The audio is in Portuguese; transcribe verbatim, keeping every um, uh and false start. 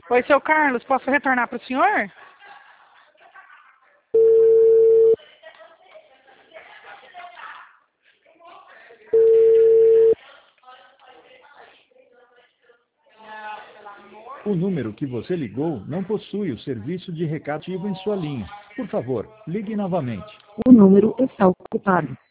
Oi, seu Carlos, posso retornar para o senhor? O número que você ligou não possui o serviço de recado ativo em sua linha. Por favor, ligue novamente. O número está ocupado.